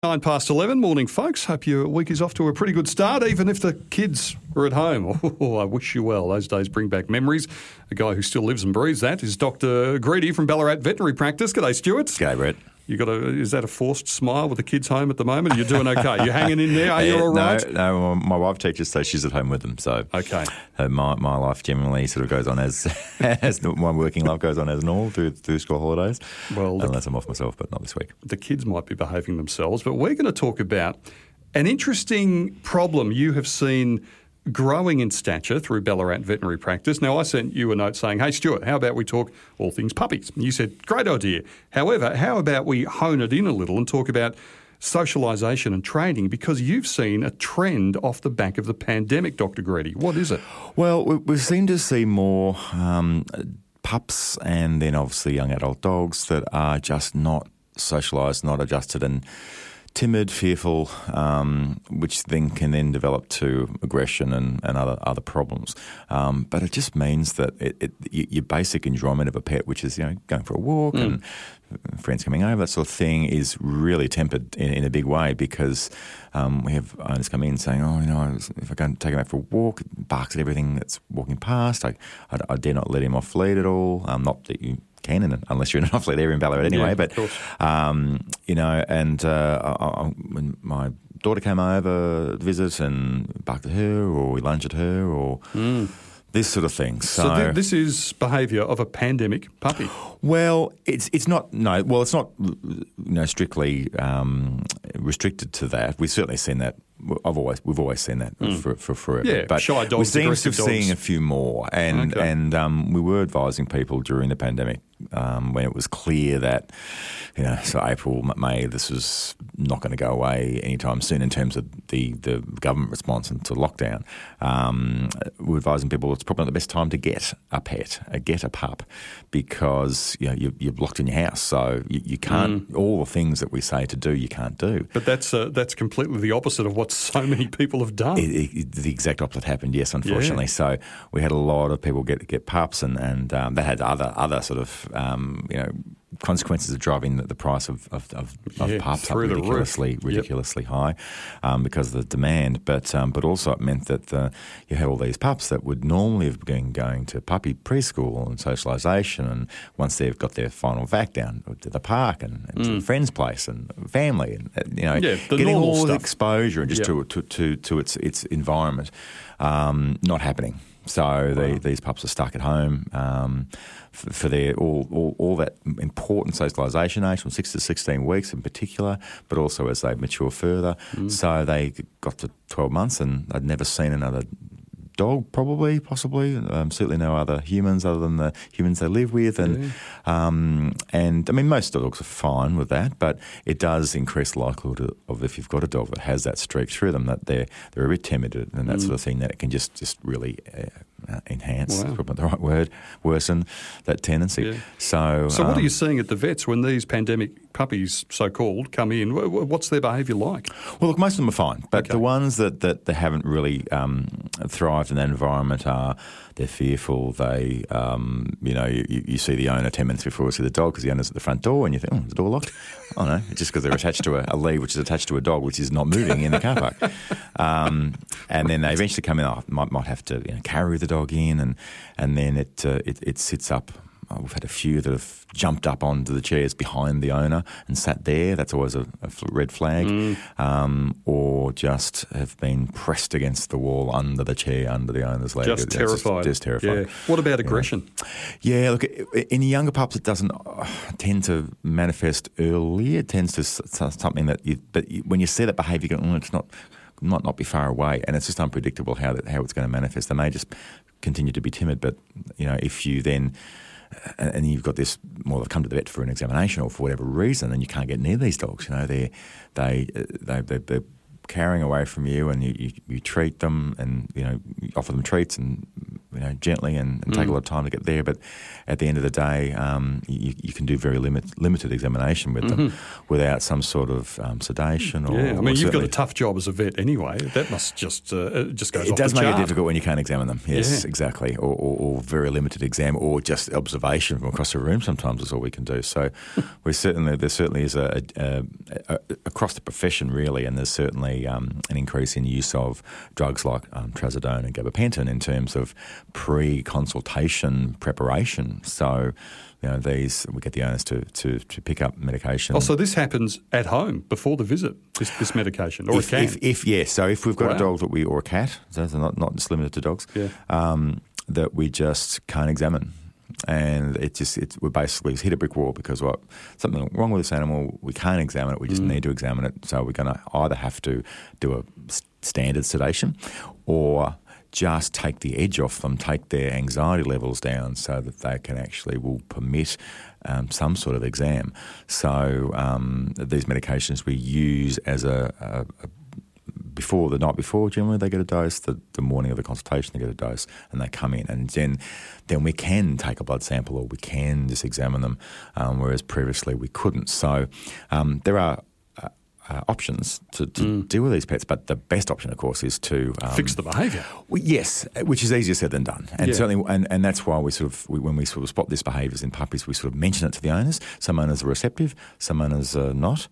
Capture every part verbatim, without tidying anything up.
Nine past eleven, morning folks. Hope your week is off to a pretty good start, even if the kids are at home. Oh, I wish you well. Those days bring back memories. A guy who still lives and breathes that is Doctor Greedy from Ballarat Veterinary Practice. G'day, Stuart. G'day, Brett. You got a? Is that a forced smile with the kids home at the moment? Are you doing okay? You hanging in there? Are you Yeah, all right? No, no, my wife teaches, so she's at home with them. So Okay. uh, my my life generally sort of goes on as as my working life goes on as normal through through school holidays. Well, the- unless I'm off myself, but not this week. The kids might be behaving themselves, but we're going to talk about an interesting problem you have seen growing in stature through Ballarat Veterinary Practice. Now, I sent you a note saying, hey, Stuart, how about we talk all things puppies? And you said, great idea. However, how about we hone it in a little and talk about socialisation and training, because you've seen a trend off the back of the pandemic, Doctor Greedy. What is it? Well, we, we seem to see more um, pups and then obviously young adult dogs that are just not socialised, not adjusted, and timid, fearful, um, which then can then develop to aggression and, and other other problems. Um, but it just means that it, it, your basic enjoyment of a pet, which is you know going for a walk mm. and friends coming over, that sort of thing, is really tempered in, in a big way, because um, we have owners come in saying, oh, you know, if I go and take him out for a walk, it barks at everything that's walking past. I, I, I dare not let him off lead at all. Um, not that you can, in, unless you're in an off-lead area in Ballarat anyway. Yeah, but, um, you know, and uh, I, I, when my daughter came over to visit and barked at her, or we lunged at her, or mm. this sort of thing. So, so th- this is behaviour of a pandemic puppy. Well, it's it's not no. Well, it's not you know strictly um, restricted to that. We've certainly seen that. I've always we've always seen that mm. for, for forever. Yeah, but shy dogs, we seem to aggressive be dogs. seeing a few more, and Okay. and um, we were advising people during the pandemic um, when it was clear that you know so April, May, this was not going to go away anytime soon in terms of the, the government response to lockdown. Um, we're advising people it's probably not the best time to get a pet, uh, get a pup, because you know you, you're locked in your house, so you, you can't mm. all the things that we say to do you can't do. But that's uh, that's completely the opposite of what so many people have done. It, it, the exact opposite happened, yes, unfortunately. Yeah. So we had a lot of people get get pups, and and um, that had other other sort of um, you know consequences of driving the, the price of of, of, yeah, of pups up through the ridiculously roof. ridiculously yep. high um, because of the demand. But um, but also it meant that the, you had all these pups that would normally have been going to puppy preschool and socialisation, and once they've got their final vac down to the park and, and mm. to a friend's place and family, and you know yeah, getting all stuff. the exposure and just yep. to, to to to its its environment, um, not happening. So wow. the, these pups are stuck at home um, for, for their all, all all that important socialisation age, from six to sixteen weeks in particular, but also as they mature further. Mm. So they got to twelve months and they'd never seen another dog, probably, possibly, um, certainly no other humans other than the humans they live with, and yeah. um, and I mean most dogs are fine with that, but it does increase the likelihood of, if you've got a dog that has that streak through them, that they're they're a bit timid and that mm. sort of thing, that it can just just really uh, enhance, wow. that's probably not the right word, worsen that tendency. Yeah. So, so what um, are you seeing at the vets when these pandemic puppies, so-called, come in? What's their behaviour like? Well, look, most of them are fine, but okay. the ones that, that they haven't really um, thrived in that environment are, they're fearful. They, um, you know, you, you see the owner ten minutes before you see the dog because the owner's at the front door, and you think, oh, is the door locked? Oh, no, it's just because they're attached to a, a lead which is attached to a dog which is not moving in the car park. Um, and then they eventually come in, oh, might, might have to you know, carry the dog in, and, and then it, uh, it, it sits up. We've had a few that have jumped up onto the chairs behind the owner and sat there. That's always a, a red flag. Mm. Um, or just have been pressed against the wall under the chair, under the owner's leg. Just it's terrified. Just, just terrified. Yeah. What about aggression? Yeah. yeah, look, in younger pups it doesn't tend to manifest early. It tends to something that you, but when you see that behaviour, you go, oh, it's not, might not be far away, and it's just unpredictable how that, how it's going to manifest. They may just continue to be timid, but, you know, if you then... and you've got this, well, they've come to the vet for an examination or for whatever reason, and you can't get near these dogs. You know, they're, they, they, they, they're carrying away from you, and you, you, you treat them and, you know, you offer them treats and you know, gently and, and take Mm. a lot of time to get there. But at the end of the day, um, you, you can do very limit, limited examination with Mm-hmm. them without some sort of um, sedation. Or, Yeah, I or mean, you've got certainly- a tough job as a vet anyway. That must just uh, it just goes It off does the make chart. it difficult when you can't examine them. Yes, Yeah. exactly. Or, or, or very limited exam, or just observation from across the room. Sometimes is all we can do. So, we certainly there certainly is a, a, a, a across the profession really, and there's certainly um, an increase in use of drugs like um, trazodone and gabapentin in terms of pre-consultation preparation. So, you know, these we get the owners to to, to pick up medication. Oh, so this happens at home before the visit, this, this medication, or if, it can? if, if yes, so if we've got Wow. a dog that we or a cat, so it's not not just limited to dogs, Yeah. um, that we just can't examine. And it just it's, we basically hit a brick wall because what something wrong with this animal, we can't examine it. We just Mm. need to examine it. So we're going to either have to do a s- standard sedation, or just take the edge off them, take their anxiety levels down, so that they can actually will permit um, some sort of exam. So um, these medications we use as a, a, a before the night before, generally they get a dose. The, the morning of the consultation, they get a dose, and they come in, and then then we can take a blood sample or we can just examine them, um, whereas previously we couldn't. So um, there are uh, uh, options to, to Mm. deal with these pets, but the best option, of course, is to um, Fix the behaviour. well, yes, which is easier said than done, and Yeah. certainly, and, and that's why we sort of we, when we sort of spot these behaviours in puppies, we sort of mention it to the owners. Some owners are receptive, some owners are not,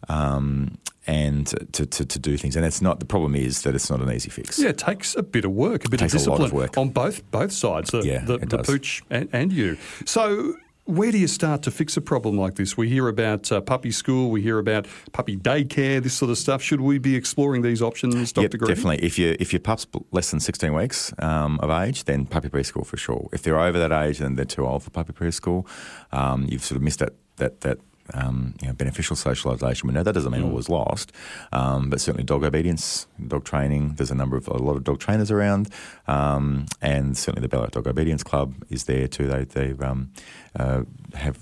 um, and to, to to do things. And it's not the problem is that it's not an easy fix. Yeah, it takes a bit of work, a bit Takes of a lot discipline of work. on both both sides, the, Yeah, the, it the does. pooch and, and you. So where do you start to fix a problem like this? We hear about uh, puppy school, we hear about puppy daycare, this sort of stuff. Should we be exploring these options, Doctor Yep, Green? definitely. If you if your pup's less than sixteen weeks um, of age, then puppy preschool for sure. If they're over that age, then they're too old for puppy preschool. Um, you've sort of missed that that that. Um, you know, beneficial socialisation. We know that doesn't mean Mm. all is lost, um, but certainly dog obedience, dog training. There's a number of a lot of dog trainers around, um, and certainly the Ballarat Dog Obedience Club is there too. They they um, uh, have.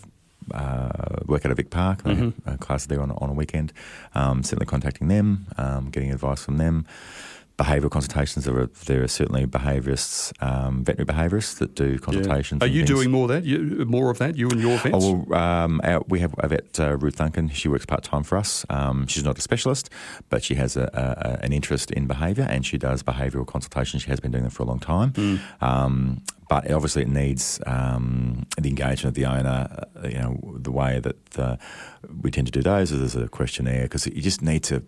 Uh, work out of Vic Park. They Mm-hmm. have uh, classes there on, on a weekend. Um, certainly contacting them, um, getting advice from them. Behavioural consultations. There are, there are certainly behaviourists, um, veterinary behaviourists that do Yeah. consultations. Are and you things. doing more of that? You, more of that? You and your vets? Oh, well, um, our, we have a vet, uh, Ruth Duncan. She works part time for us. Um, she's not a specialist, but she has a, a, an interest in behaviour, and she does behavioural consultations. She has been doing them for a long time. Mm. Um, but obviously, it needs um, the engagement of the owner. Uh, you know, the way that uh, we tend to do those is there's a questionnaire, because you just need to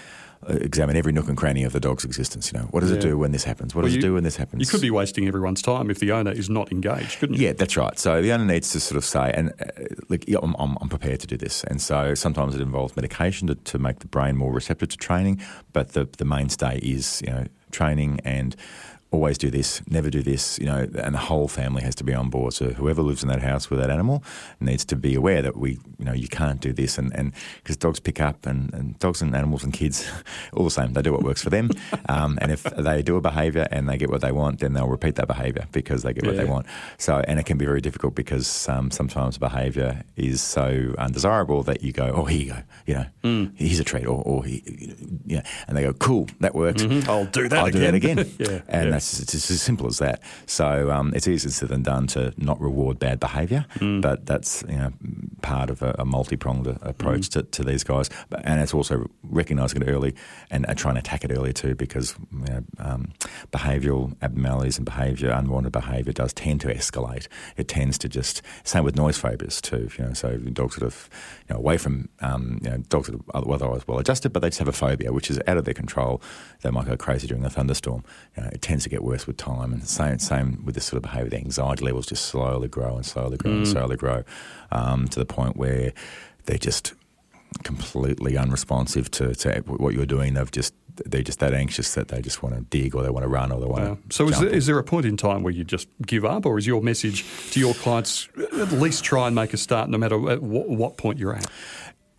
examine every nook and cranny of the dog's existence. You know, what does Yeah. it do when this happens? What Well, does you- it do when this happens? You could be wasting everyone's time if the owner is not engaged, couldn't you? Yeah, that's right. So the owner needs to sort of say, and uh, like, yeah, I'm, I'm, I'm prepared to do this. And so sometimes it involves medication to, to make the brain more receptive to training, but the the mainstay is, you know, training and always do this, never do this, you know, and the whole family has to be on board. So whoever lives in that house with that animal needs to be aware that we, you know, you can't do this. And, and because dogs pick up, and, and dogs and animals and kids, all the same, they do what works for them. Um, and if they do a behaviour and they get what they want, then they'll repeat that behaviour because they get what Yeah. they want. So, and it can be very difficult because um, sometimes behaviour is so undesirable that you go, oh, here you go, you know, Mm. here's a treat, or, or he, you know, and they go, cool, that worked. Mhm. I'll do that I'll again. do that again. Yeah, And yeah. that's it's just as simple as that. So um, it's easier said than done to not reward bad behaviour, Mm. but that's, you know, part of a, a multi-pronged approach Mm. to, to these guys. But, and it's also recognising it early and uh, trying to attack it early too, because, you know, um, behavioural abnormalities and behaviour, unwanted behaviour does tend to escalate. It tends to just, same with noise phobias too, you know, so dogs that have, you know, away from, um, you know, dogs that are otherwise well adjusted, but they just have a phobia, which is out of their control. They might go crazy during a thunderstorm. You know, it tends to get worse with time, and same same with this sort of behaviour. The anxiety levels just slowly grow and slowly grow and Mm. slowly grow, um, to the point where they're just completely unresponsive to, to what you're doing. They've just they're just that anxious that they just want to dig, or they want to run, or they want Wow. to. So is jump. there, is there a point in time where you just give up, or is your message to your clients at least try and make a start no matter at what, what point you're at?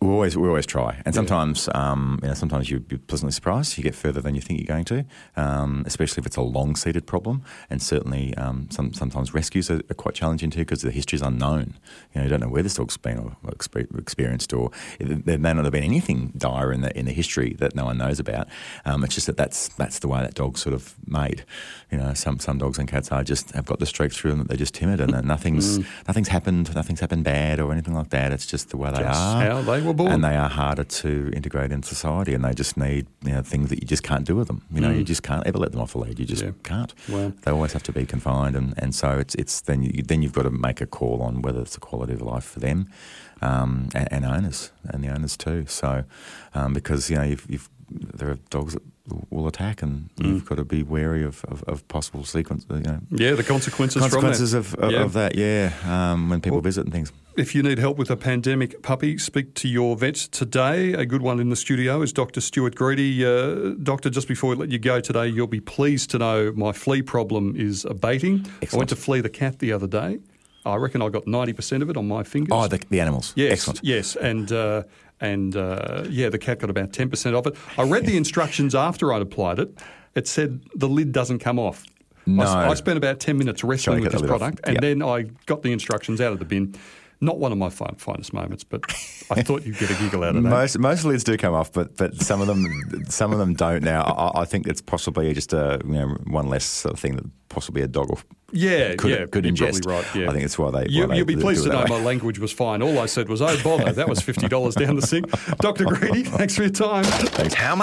We always we always try, and sometimes yeah. um, you know sometimes you're pleasantly surprised. You get further than you think you're going to, um, especially if it's a long-seated problem. And certainly, um, some sometimes rescues are, are quite challenging too because the history is unknown. You know, you don't know where this dog's been or, or exper- experienced, or there may not have been anything dire in the in the history that no one knows about. Um, it's just that that's that's the way that dog's sort of made. You know, some some dogs and cats are just have got the streak through them that they're just timid and nothing's mm. nothing's happened, nothing's happened bad or anything like that. It's just the way they just are. How they were born. And they are harder to integrate in society, and they just need you know things that you just can't do with them. You know, mm. you just can't ever let them off the lead. You just yeah. can't. Wow. They always have to be confined, and, and so it's it's then you, then you've got to make a call on whether it's a quality of life for them, um, and, and owners and the owners too. So um, because you know you've, you've there are dogs that will attack, and mm. you've got to be wary of, of, of possible sequence. You know, yeah, the consequences, consequences from of, of, yeah. of that. Yeah, um, when people well, visit and things. If you need help with a pandemic puppy, speak to your vet today. A good one in the studio is Doctor Stuart Greedy. Uh, doctor, just before we let you go today, you'll be pleased to know my flea problem is abating. Excellent. I went to flea the cat the other day. I reckon I got ninety percent of it on my fingers. Oh, the, the animals. Yes, excellent. Yes, and uh, and uh, yeah, the cat got about ten percent of it. I read the instructions after I'd applied it. It said the lid doesn't come off. No. I, I spent about ten minutes wrestling with this product, off. and yep. then I got the instructions out of the bin. Not one of my fine, finest moments, but I thought you'd get a giggle out of that. Most most lids do come off, but but some of them some of them don't. Now I, I think it's possibly just a you know one less sort of thing that possibly a dog or yeah could, yeah could you're ingest. Probably right. Yeah. I think it's why they. You, why they you'll be pleased to know way. my language was fine. All I said was, "Oh bother!" That was fifty dollars down the sink. Doctor Greedy, thanks for your time. Thanks. How much?